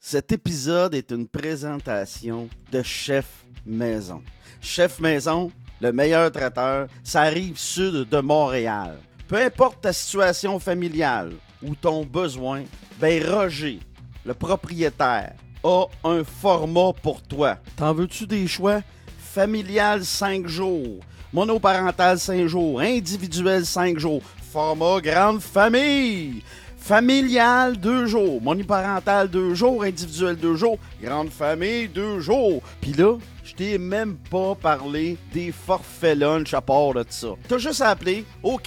Cet épisode est une présentation de Chef Maison. Chef Maison, le meilleur traiteur, ça arrive sud de Montréal. Peu importe ta situation familiale ou ton besoin, ben Roger, le propriétaire, a un format pour toi. T'en veux-tu des choix? Familial 5 jours, monoparental 5 jours, individuel 5 jours, format grande famille. Familial 2 jours, monoparental 2 jours, individuel 2 jours, grande famille 2 jours. Puis là, je t'ai même pas parlé des forfaits lunch à part de ça. T'as juste à appeler au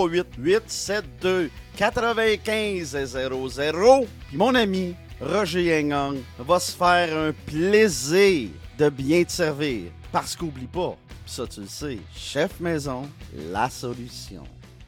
438-872-9500. Puis mon ami Roger Yengang va se faire un plaisir de bien te servir. Parce qu'oublie pas, pis ça tu le sais, Chef Maison, la solution.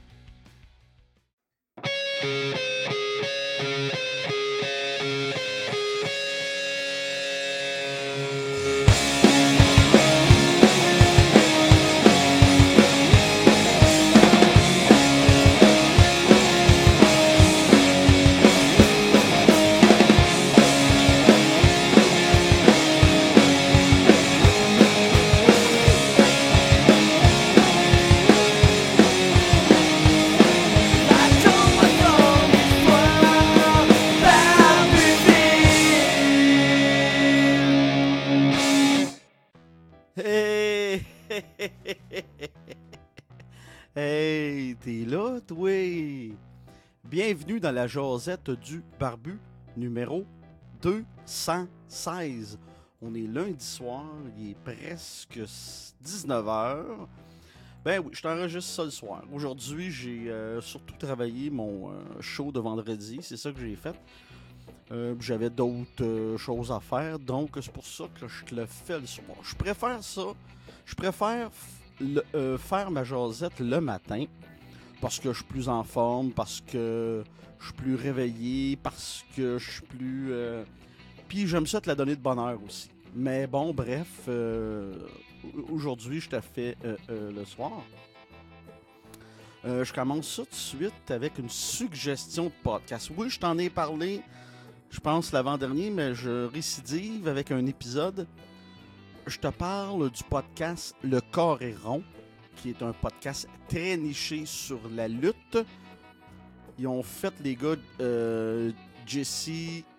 Hey! Hey, t'es là, toi? Bienvenue dans la jasette du barbu numéro 216. On est lundi soir, il est presque 19h. Ben oui, je t'enregistre ça le soir. Aujourd'hui, j'ai surtout travaillé mon show de vendredi, c'est ça que j'ai fait. J'avais d'autres choses à faire, donc c'est pour ça que je te le fais le soir. Je préfère ça. Je préfère faire ma jasette le matin parce que je suis plus en forme, parce que je suis plus réveillé, parce que je suis plus... Puis j'aime ça te la donner de bonne heure aussi. Mais bon, bref, aujourd'hui, je te fais le soir. Je commence ça tout de suite avec une suggestion de podcast. Oui, je t'en ai parlé... Je pense l'avant-dernier, mais je récidive avec un épisode. Je te parle du podcast Le Corps est rond, qui est un podcast très niché sur la lutte. Ils ont fait, les gars, JC,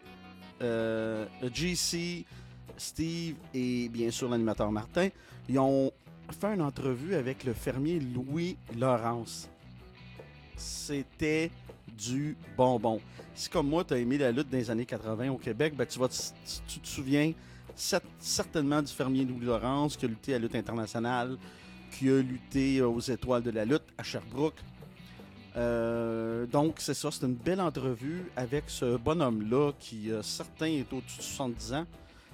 Steve et bien sûr l'animateur Martin, ils ont fait une entrevue avec le fermier Louis Laurence. C'était du bonbon. Si comme moi, tu as aimé la lutte dans les années 80 au Québec, ben tu te souviens certainement du fermier Louis Laurence qui a lutté à la lutte internationale, qui a lutté aux étoiles de la lutte à Sherbrooke. Donc, c'est ça, c'est une belle entrevue avec ce bonhomme-là qui, certains, est au-dessus de 70 ans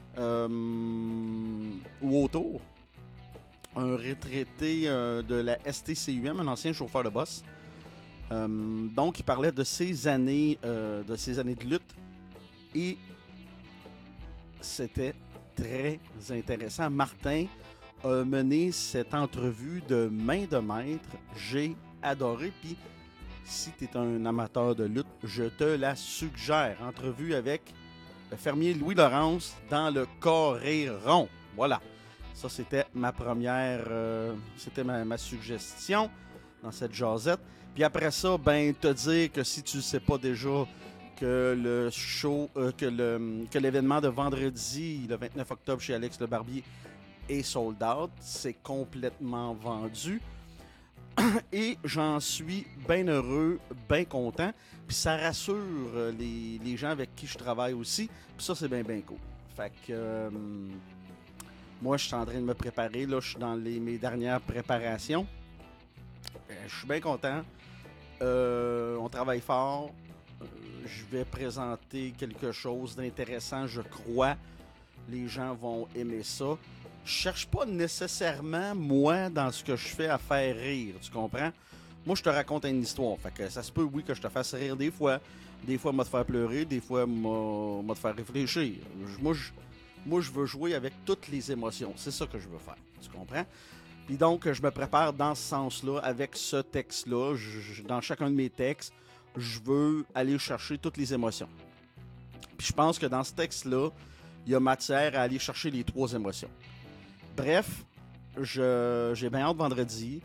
ou autour. Un retraité de la STCUM, un ancien chauffeur de boss. Donc, il parlait de ses années de lutte et c'était très intéressant. Martin a mené cette entrevue de main de maître. J'ai adoré. Puis, si tu es un amateur de lutte, je te la suggère. Entrevue avec le fermier Louis Laurence dans Le Corps est rond. Voilà. Ça, c'était ma première... c'était ma suggestion dans cette jasette. Puis après ça, ben, te dire que si tu ne sais pas déjà que le show, que l'événement de vendredi, le 29 octobre chez Alex Le Barbier, est sold out, c'est complètement vendu. Et j'en suis bien heureux, bien content. Puis ça rassure les gens avec qui je travaille aussi. Puis ça, c'est bien cool. Fait que moi, je suis en train de me préparer. Là, je suis dans mes dernières préparations. Je suis bien content. On travaille fort. Je vais présenter quelque chose d'intéressant, je crois. Les gens vont aimer ça. Je cherche pas nécessairement, moi, dans ce que je fais, à faire rire. Tu comprends? Moi, je te raconte une histoire. Fait que ça se peut, oui, que je te fasse rire des fois. Des fois, moi, te faire pleurer. Des fois, moi, te faire réfléchir. Moi, je veux jouer avec toutes les émotions. C'est ça que je veux faire. Tu comprends? Puis donc, je me prépare dans ce sens-là, avec ce texte-là. Dans chacun de mes textes, je veux aller chercher toutes les émotions. Puis je pense que dans ce texte-là, il y a matière à aller chercher les 3 émotions. Bref, j'ai bien hâte vendredi.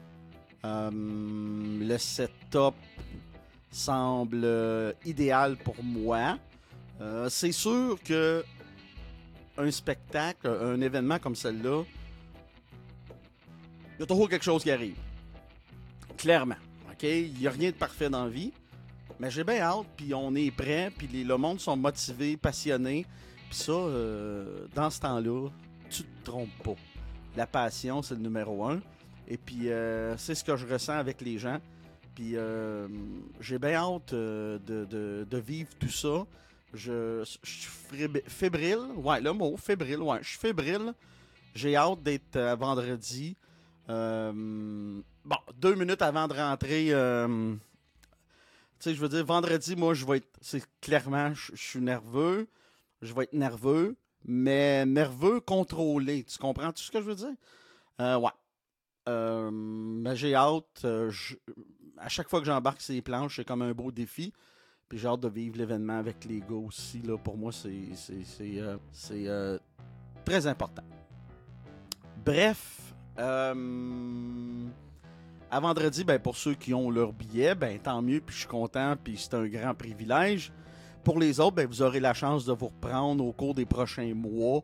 Le setup semble idéal pour moi. C'est sûr que un spectacle, un événement comme celle-là, il y a toujours quelque chose qui arrive. Clairement. OK? Il n'y a rien de parfait dans la vie. Mais j'ai bien hâte, puis on est prêt, puis le monde sont motivés, passionnés. Puis ça, dans ce temps-là, tu te trompes pas. La passion, c'est le numéro 1. Et puis, c'est ce que je ressens avec les gens. Puis, j'ai bien hâte de vivre tout ça. Je suis fébrile. Ouais, le mot, fébrile. Ouais, je suis fébrile. J'ai hâte d'être vendredi. Bon, 2 minutes avant de rentrer. Tu sais, je veux dire, vendredi, moi, je vais être. C'est clairement, je suis nerveux. Je vais être nerveux, mais nerveux contrôlé. Tu comprends tout ce que je veux dire? Ouais. Mais j'ai hâte. À chaque fois que j'embarque sur les planches, c'est comme un beau défi. Puis j'ai hâte de vivre l'événement avec les gars aussi. Là, pour moi, c'est très important. Bref, à vendredi, ben, pour ceux qui ont leur billet, ben, tant mieux, puis je suis content, puis c'est un grand privilège. Pour les autres, ben, vous aurez la chance de vous reprendre au cours des prochains mois.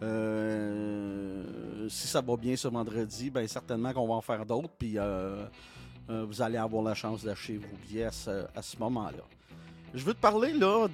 Si ça va bien ce vendredi, ben, certainement qu'on va en faire d'autres, puis vous allez avoir la chance d'acheter vos billets à ce moment-là. Je veux te parler là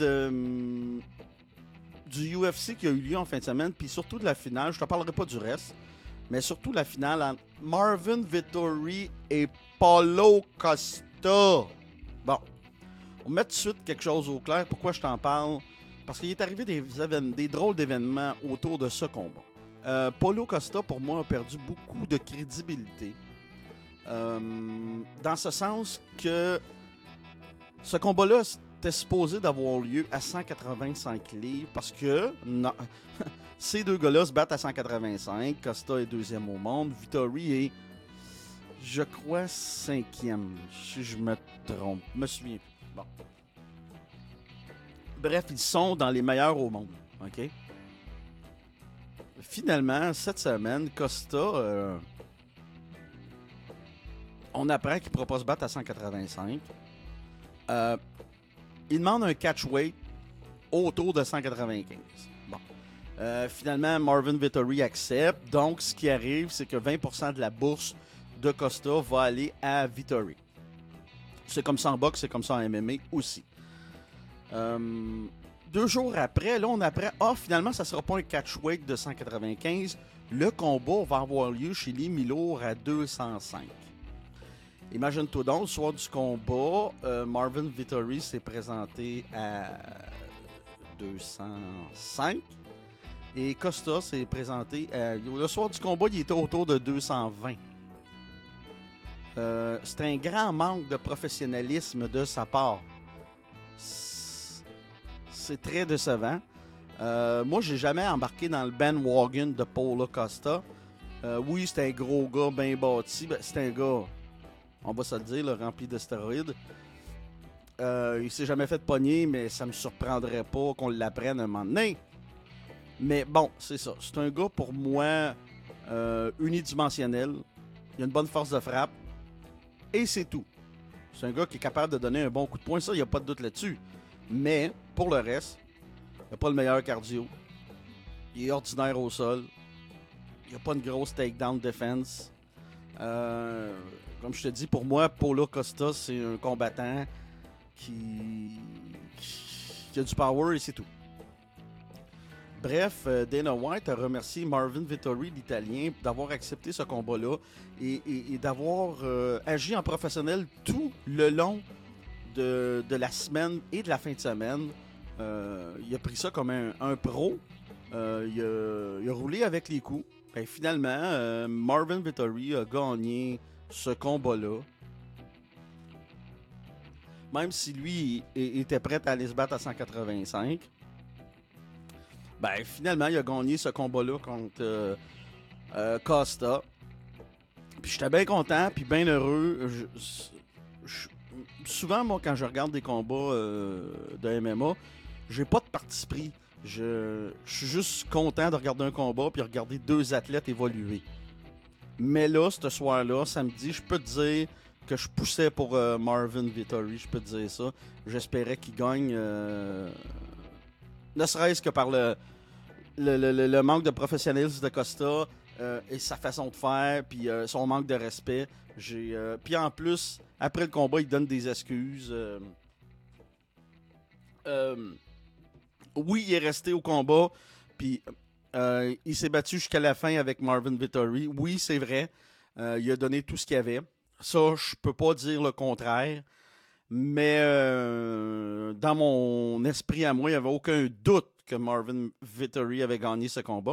du UFC qui a eu lieu en fin de semaine, puis surtout de la finale. Je te parlerai pas du reste, mais surtout la finale entre Marvin Vettori et Paulo Costa. Bon, on met tout de suite quelque chose au clair. Pourquoi je t'en parle? Parce qu'il est arrivé des drôles d'événements autour de ce combat. Paulo Costa, pour moi, a perdu beaucoup de crédibilité. Dans ce sens que ce combat-là était supposé d'avoir lieu à 185 livres parce que non, ces deux gars-là se battent à 185. Costa est 2e au monde. Vettori est, je crois, 5e. Si je me trompe. Je me souviens plus. Bon. Bref, ils sont dans les meilleurs au monde. OK? Finalement, cette semaine, Costa, on apprend qu'il ne pourra pas se battre à 185. Il demande un catch weight autour de 195. Bon. Finalement, Marvin Vettori accepte. Donc, ce qui arrive, c'est que 20% de la bourse de Costa va aller à Vettori. C'est comme ça en boxe, c'est comme ça en MMA aussi. 2 jours après, là, on apprend, finalement, ça ne sera pas un catch weight de 195. Le combat va avoir lieu chez les mi-lourds à 205. Imagine-toi donc, le soir du combat, Marvin Vettori s'est présenté à 205 et Costa s'est présenté le soir du combat, il était autour de 220. C'est un grand manque de professionnalisme de sa part. C'est très décevant. Moi, j'ai jamais embarqué dans le bandwagon de Paulo Costa. Oui, c'est un gros gars bien bâti. Ben, c'est un gars, on va se le dire, là, rempli de stéroïdes. Il s'est jamais fait pogner, mais ça me surprendrait pas qu'on l'apprenne un moment donné. Mais bon, c'est ça. C'est un gars, pour moi, unidimensionnel. Il a une bonne force de frappe. Et c'est tout. C'est un gars qui est capable de donner un bon coup de poing. Ça, il n'y a pas de doute là-dessus. Mais, pour le reste, il n'a pas le meilleur cardio. Il est ordinaire au sol. Il n'a pas une grosse takedown defense. Comme je te dis, pour moi, Paulo Costa, c'est un combattant qui a du power et c'est tout. Bref, Dana White a remercié Marvin Vettori, l'Italien, d'avoir accepté ce combat-là et d'avoir agi en professionnel tout le long de la semaine et de la fin de semaine. Il a pris ça comme un pro. Il a roulé avec les coups. Et finalement, Marvin Vettori a gagné ce combat-là. Même si lui était prêt à aller se battre à 185. Ben, finalement, il a gagné ce combat-là contre Costa. Puis j'étais bien content, puis bien heureux. Souvent, moi, quand je regarde des combats de MMA, j'ai pas de parti pris. Je suis juste content de regarder un combat puis regarder deux athlètes évoluer. Mais là, ce soir-là, samedi, je peux te dire que je poussais pour Marvin Vettori, je peux te dire ça. J'espérais qu'il gagne, ne serait-ce que par le manque de professionnalisme de Costa et sa façon de faire, puis son manque de respect. Puis en plus, après le combat, il donne des excuses. Oui, il est resté au combat, puis il s'est battu jusqu'à la fin avec Marvin Vettori. Oui, c'est vrai. Il a donné tout ce qu'il avait. Ça, je peux pas dire le contraire. Mais dans mon esprit à moi, il n'y avait aucun doute que Marvin Vettori avait gagné ce combat.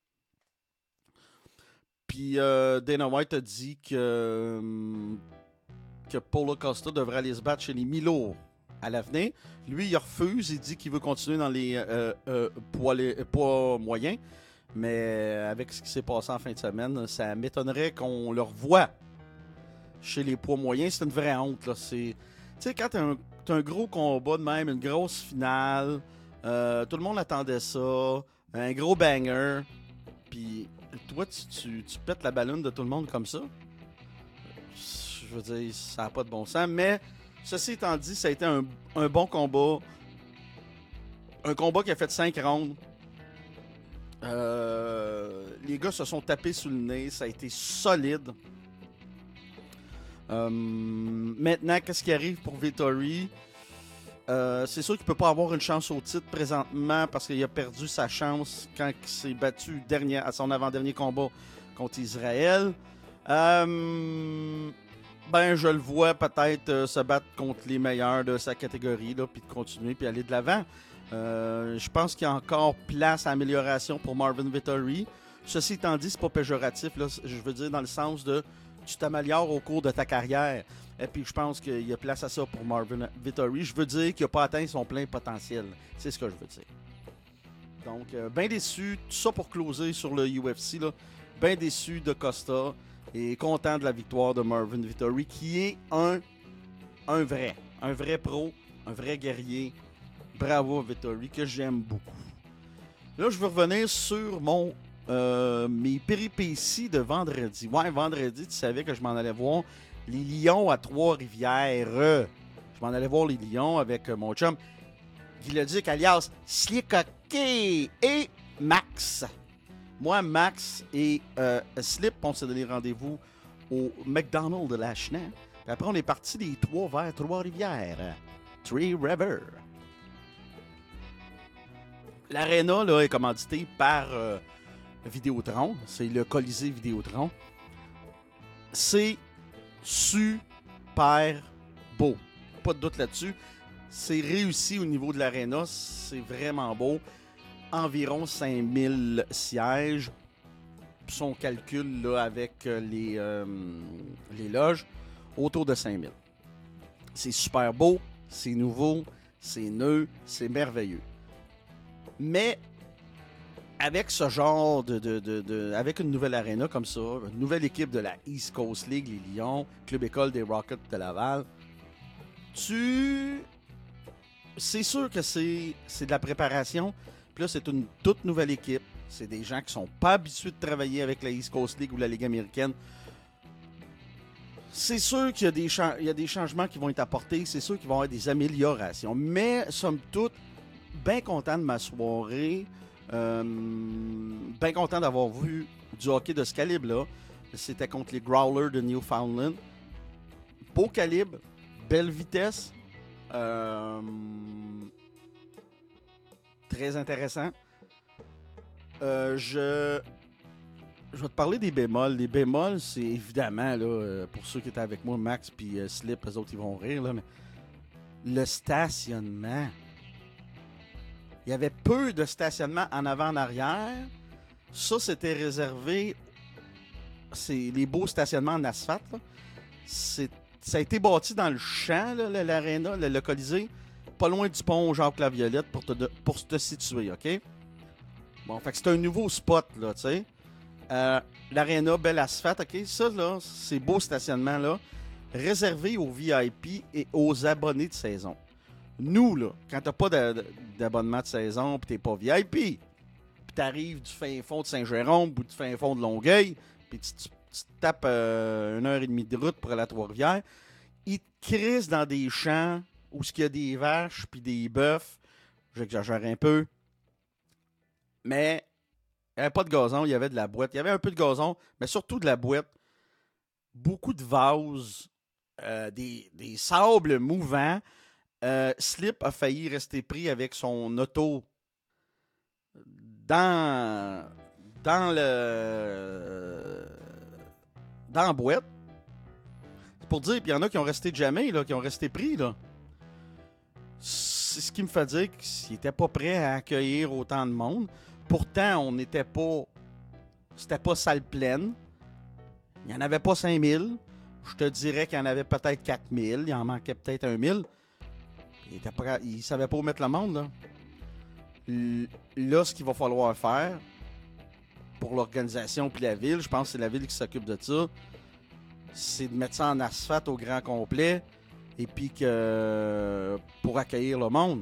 Puis Dana White a dit que Paulo Costa devrait aller se battre chez les mi-lourds à l'avenir. Lui, il refuse. Il dit qu'il veut continuer dans les poids moyens. Mais avec ce qui s'est passé en fin de semaine, ça m'étonnerait qu'on le revoie chez les poids moyens. C'est une vraie honte, là. Tu sais, quand t'as un gros combat de même, une grosse finale, tout le monde attendait ça, un gros banger, puis toi, tu pètes la ballonne de tout le monde comme ça. Je veux dire, ça n'a pas de bon sens. Mais, ceci étant dit, ça a été un bon combat. Un combat qui a fait 5 rounds. Les gars se sont tapés sous le nez. Ça a été solide. Maintenant, qu'est-ce qui arrive pour Vettori? C'est sûr qu'il ne peut pas avoir une chance au titre présentement parce qu'il a perdu sa chance quand il s'est battu à son avant-dernier combat contre Israël. Je le vois peut-être se battre contre les meilleurs de sa catégorie, puis de continuer, puis aller de l'avant. Je pense qu'il y a encore place à amélioration pour Marvin Vettori. Ceci étant dit, c'est pas péjoratif, là, je veux dire dans le sens de tu t'améliores au cours de ta carrière. Et puis je pense qu'il y a place à ça pour Marvin Vettori. Je veux dire qu'il n'a pas atteint son plein potentiel. C'est ce que je veux dire. Donc, bien déçu. Tout ça pour closer sur le UFC. Bien déçu de Costa. Et content de la victoire de Marvin Vettori, qui est un vrai. Un vrai pro. Un vrai guerrier. Bravo Vettori, que j'aime beaucoup. Là, je veux revenir sur mes péripéties de vendredi. Ouais, vendredi, tu savais que je m'en allais voir les Lions à Trois-Rivières. Je m'en allais voir les Lions avec mon chum Guy Leduc, alias Slick-Hockey et Max. Moi, Max et Slip, on s'est donné rendez-vous au McDonald's de Lachenant. Puis après, on est parti les trois vers Trois-Rivières. Three River. L'aréna là, est commanditée par Vidéotron. C'est le Colisée Vidéotron. C'est super beau. Pas de doute là-dessus. C'est réussi au niveau de l'aréna. C'est vraiment beau. Environ 5000 sièges. Son calcul là, avec les loges, autour de 5000. C'est super beau. C'est nouveau. C'est neuf. C'est merveilleux. Mais avec ce genre avec une nouvelle aréna comme ça, une nouvelle équipe de la East Coast League, les Lions, Club École des Rockets de Laval, c'est sûr que c'est de la préparation. Puis là, c'est une toute nouvelle équipe. C'est des gens qui sont pas habitués de travailler avec la East Coast League ou la Ligue américaine. C'est sûr qu'il y a des changements qui vont être apportés. C'est sûr qu'il va y avoir des améliorations. Mais, somme toute, bien content de ma soirée. Bien content d'avoir vu du hockey de ce calibre-là. C'était contre les Growlers de Newfoundland. Beau calibre, belle vitesse. Très intéressant. Je vais te parler des bémols. Les bémols, c'est évidemment, là, pour ceux qui étaient avec moi, Max puis Slip, eux autres, ils vont rire, là, mais le stationnement. Il y avait peu de stationnement en avant, en arrière. Ça, c'était réservé. C'est les beaux stationnements en asphalte. Ça a été bâti dans le champ, là, l'aréna, le Colisée, pas loin du pont Jacques-Laviolette pour te situer, OK? Bon, fait que c'est un nouveau spot, là, tu sais. L'aréna, belle asphalte, OK? Ça, là, ces beaux stationnements-là, réservés aux VIP et aux abonnés de saison. Nous, là, quand t'as pas d'abonnement de saison, puis t'es pas VIP, puis t'arrives du fin fond de Saint-Jérôme ou du fin fond de Longueuil, puis tu te tapes 1 heure et demie de route pour aller à Trois-Rivières, ils te crissent dans des champs où il y a des vaches puis des bœufs. J'exagère un peu. Mais il n'y avait pas de gazon, il y avait de la boîte. Il y avait un peu de gazon, mais surtout de la boîte. Beaucoup de vases, des sables mouvants. Slip a failli rester pris avec son auto dans, dans le dans la boîte. C'est pour dire, puis il y en a qui ont resté jamais, là, qui ont resté pris. Là. C'est ce qui me fait dire qu'ils n'étaient pas prêts à accueillir autant de monde. Pourtant, on n'était pas. C'était pas salle pleine. Il n'y en avait pas 5000. Je te dirais qu'il y en avait peut-être 4000. Il en manquait peut-être 1000. Ils ne savaient pas où mettre le monde. Là, ce qu'il va falloir faire pour l'organisation puis la ville, je pense que c'est la ville qui s'occupe de ça, c'est de mettre ça en asphalte au grand complet et puis que pour accueillir le monde.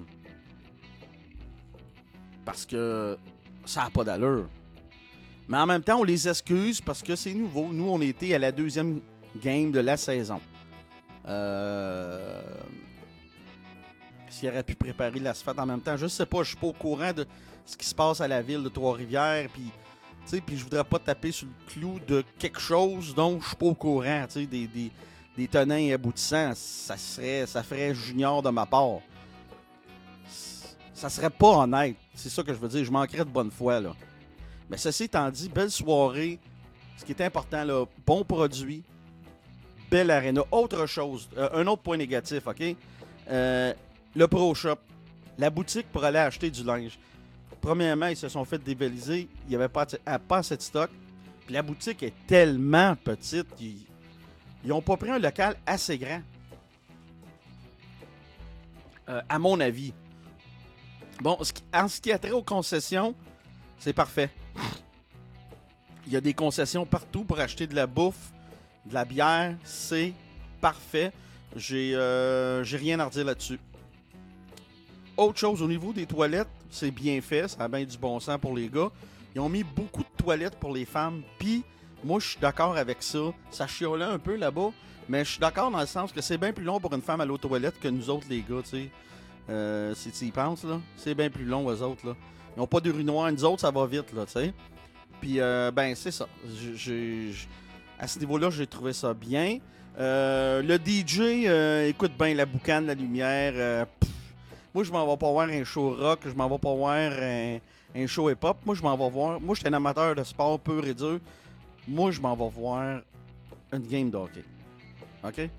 Parce que ça n'a pas d'allure. Mais en même temps, on les excuse parce que c'est nouveau. Nous, on était à la 2e game de la saison. S'il aurait pu préparer l'asphalte en même temps, je sais pas, je suis pas au courant de ce qui se passe à la ville de Trois-Rivières, puis je voudrais pas taper sur le clou de quelque chose dont je suis pas au courant, des tenants et aboutissants, ça ferait junior de ma part. Ça serait pas honnête, c'est ça que je veux dire, je manquerais de bonne foi, là. Mais ceci étant dit, belle soirée, ce qui est important, là, bon produit, belle arena. Autre chose, un autre point négatif, OK? Le Pro Shop, la boutique pour aller acheter du linge. Premièrement, ils se sont fait dévaliser. Il n'y avait pas assez de stock. Puis la boutique est tellement petite. Ils n'ont pas pris un local assez grand. À mon avis. Bon, en ce qui a trait aux concessions, c'est parfait. Il y a des concessions partout pour acheter de la bouffe, de la bière. C'est parfait. J'ai rien à redire là-dessus. Autre chose, au niveau des toilettes, c'est bien fait, ça a bien du bon sens pour les gars. Ils ont mis beaucoup de toilettes pour les femmes, puis moi, je suis d'accord avec ça. Ça chiolait un peu là-bas, mais je suis d'accord dans le sens que c'est bien plus long pour une femme aller aux toilettes que nous autres, les gars, tu sais. Si tu y penses, là, c'est bien plus long, eux autres, là. Ils n'ont pas d'urinoir, nous autres, ça va vite, là, tu sais. Puis, ben, c'est ça. À ce niveau-là, j'ai trouvé ça bien. Le DJ, écoute bien la boucane, la lumière, moi, je m'en vais pas voir un show rock, je m'en vais pas voir un show hip-hop. Moi, je m'en vais voir. Moi, je suis un amateur de sport pur et dur. Moi, je m'en vais voir une game de hockey. OK?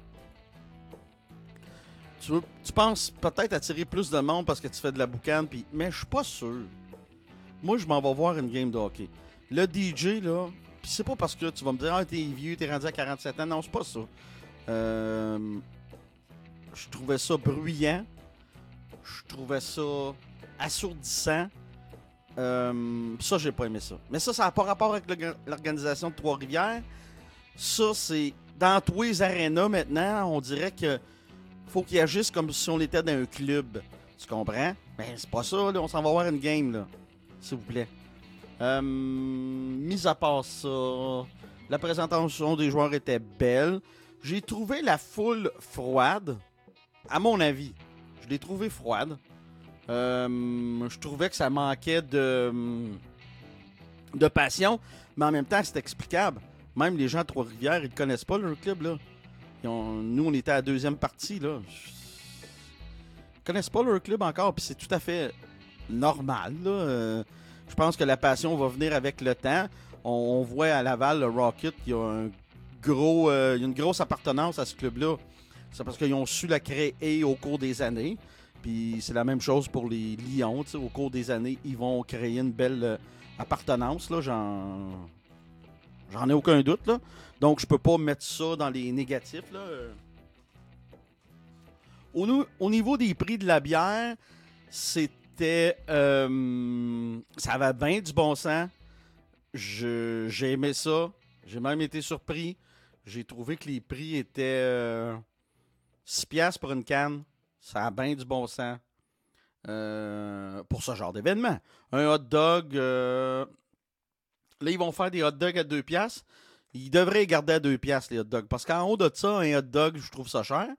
Tu penses peut-être attirer plus de monde parce que tu fais de la boucane, mais je suis pas sûr. Moi, je m'en vais voir une game de hockey. Le DJ, là, pis c'est pas parce que tu vas me dire, ah, t'es vieux, t'es rendu à 47 ans. Non, c'est pas ça. Je trouvais ça bruyant. Je trouvais ça assourdissant. Ça, j'ai pas aimé ça. Mais ça n'a pas rapport avec l'organisation de Trois-Rivières. Ça, c'est dans tous les arénas maintenant, on dirait que faut qu'ils agissent comme si on était dans un club. Tu comprends? Ben, c'est pas ça, là. On s'en va voir une game, là. S'il vous plaît. Mis à part ça, la présentation des joueurs était belle. J'ai trouvé la foule froide, à mon avis. Je l'ai trouvé froide. Je trouvais que ça manquait de passion, mais en même temps, c'est explicable. Même les gens de Trois-Rivières, ils ne connaissent pas leur club, là. Nous, on était à la 2e partie, là. Ils connaissent pas leur club encore, puis c'est tout à fait normal, là. Je pense que la passion va venir avec le temps. On voit à Laval, le Rocket, il y a une grosse appartenance à ce club-là. C'est parce qu'ils ont su la créer au cours des années. Puis c'est la même chose pour les Lions. Au cours des années, ils vont créer une belle appartenance. Là, j'en ai aucun doute. Là. Donc, je peux pas mettre ça dans les négatifs. Là. Au niveau des prix de la bière, c'était... ça avait bien du bon sens. J'ai aimé ça. J'ai même été surpris. J'ai trouvé que les prix étaient 6$ pour une canne. Ça a bien du bon sens pour ce genre d'événement. Un hot dog, là, ils vont faire des hot dogs à 2$. Ils devraient les garder à 2$, les hot dogs. Parce qu'en haut de ça, un hot dog, je trouve ça cher.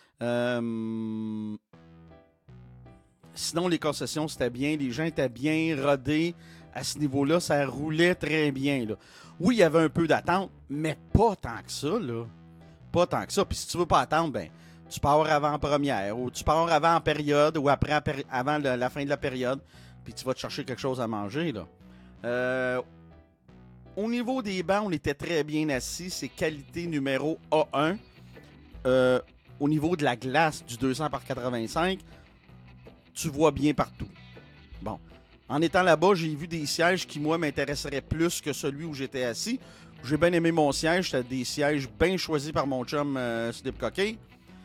Sinon, les concessions, c'était bien. Les gens étaient bien rodés à ce niveau-là. Ça roulait très bien, là. Oui, il y avait un peu d'attente, mais pas tant que ça, là. Pas tant que ça. Puis si tu veux pas attendre, ben, tu pars avant première, ou tu pars avant en période, ou après avant la fin de la période, puis tu vas te chercher quelque chose à manger, là. Au niveau des bancs, on était très bien assis. C'est qualité numéro A1. Au niveau de la glace du 200 par 85, tu vois bien partout. Bon. En étant là-bas, j'ai vu des sièges qui, moi, m'intéresseraient plus que celui où j'étais assis. J'ai bien aimé mon siège. C'était des sièges bien choisis par mon chum Slip Coquet.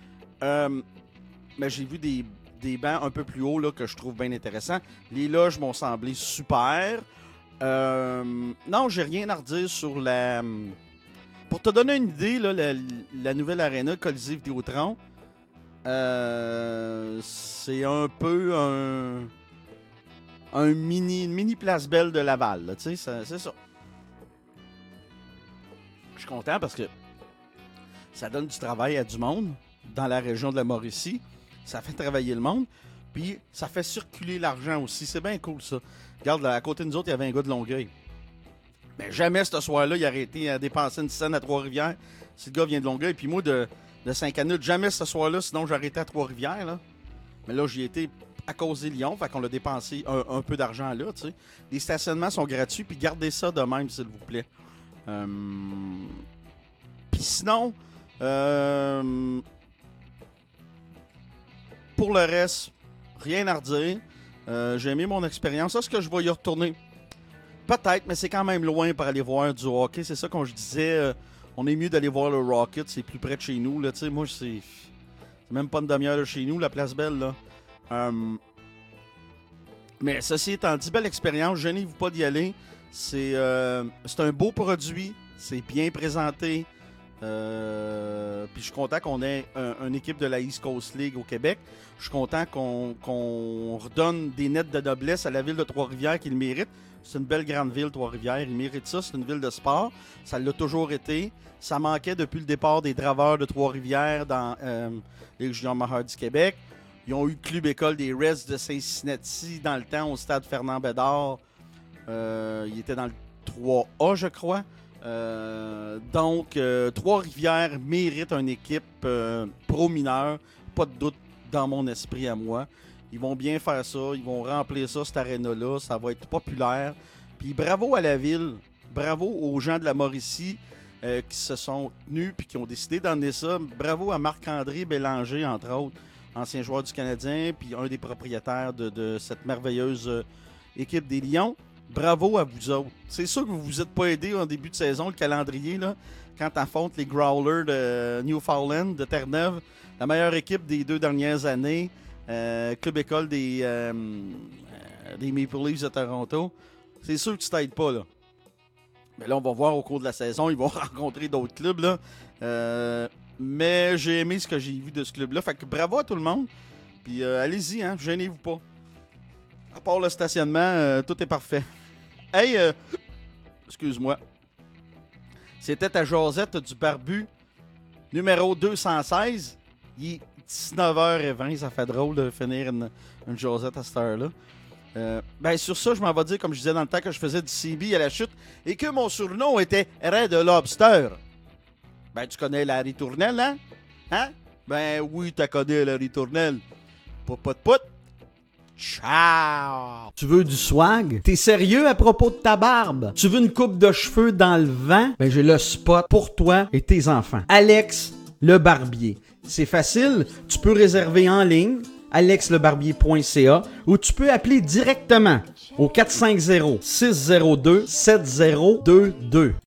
Mais j'ai vu des bancs un peu plus hauts là, que je trouve bien intéressants. Les loges m'ont semblé super. Non, j'ai rien à redire sur la... Pour te donner une idée, là, la nouvelle Arena Colisée Vidéotron, c'est un peu une mini Place Belle de Laval. C'est ça. Je suis content parce que ça donne du travail à du monde dans la région de la Mauricie. Ça fait travailler le monde. Puis ça fait circuler l'argent aussi. C'est bien cool, ça. Regarde, là, à côté de nous autres, il y avait un gars de Longueuil. Mais jamais, ce soir-là, il aurait été à dépenser une scène à Trois-Rivières si le gars vient de Longueuil. Puis moi, de Saint-Canute, jamais ce soir-là, sinon j'aurais été à Trois-Rivières. Là. Mais là, j'y étais à cause des Lions. Fait qu'on a dépensé un peu d'argent là, tu sais. Les stationnements sont gratuits. Puis gardez ça de même, s'il vous plaît. Puis sinon... pour le reste, rien à redire. J'ai aimé mon expérience. Est-ce que je vais y retourner? Peut-être, mais c'est quand même loin pour aller voir du hockey. C'est ça qu'on je disais. On est mieux d'aller voir le Rocket. C'est plus près de chez nous. Là. Moi, c'est même pas une demi-heure de chez nous, la Place Belle. Là. Mais ceci étant dit, belle expérience. Gênez-vous pas d'y aller. C'est un beau produit. C'est bien présenté. Puis je suis content qu'on ait une équipe de la East Coast League au Québec. Je suis content qu'on redonne des nets de noblesse à la ville de Trois-Rivières qui le mérite. C'est une belle grande ville, Trois-Rivières. Il mérite ça. C'est une ville de sport. Ça l'a toujours été. Ça manquait depuis le départ des Draveurs de Trois-Rivières dans les juniors majeures du Québec. Ils ont eu le club école des Reds de Cincinnati dans le temps au stade Fernand Bédard. Il était dans le 3A, je crois. Donc, Trois-Rivières mérite une équipe pro-mineure. Pas de doute dans mon esprit à moi. Ils vont bien faire ça. Ils vont remplir ça, cette aréna-là. Ça va être populaire. Puis bravo à la ville. Bravo aux gens de la Mauricie qui se sont tenus puis qui ont décidé d'emmener ça. Bravo à Marc-André Bélanger, entre autres, ancien joueur du Canadien, puis un des propriétaires de cette merveilleuse équipe des Lions. Bravo à vous autres. C'est sûr que vous vous êtes pas aidés en début de saison, le calendrier, là, quand t'affrontes les Growlers de Newfoundland, de Terre-Neuve, la meilleure équipe des 2 dernières années, club école des Maple Leafs de Toronto. C'est sûr que tu t'aides pas, là. Mais là, on va voir au cours de la saison, ils vont rencontrer d'autres clubs, là. Mais j'ai aimé ce que j'ai vu de ce club-là. Fait que bravo à tout le monde. Puis allez-y, hein, gênez-vous pas. À part le stationnement, tout est parfait. Hey, excuse-moi. C'était ta Josette du Barbu, numéro 216. Il est 19h20. Ça fait drôle de finir une Josette à cette heure-là. Ben sur ça, je m'en vais dire, comme je disais dans le temps que je faisais du CB à la chute, et que mon surnom était Red Lobster. Ben, tu connais Larry Tournelle, hein? Hein? Ben oui, tu connais Larry Tournelle. Pout. Ciao! Tu veux du swag? T'es sérieux à propos de ta barbe? Tu veux une coupe de cheveux dans le vent? Ben j'ai le spot pour toi et tes enfants. Alex le Barbier. C'est facile, tu peux réserver en ligne, alexlebarbier.ca, ou tu peux appeler directement au 450-602-7022.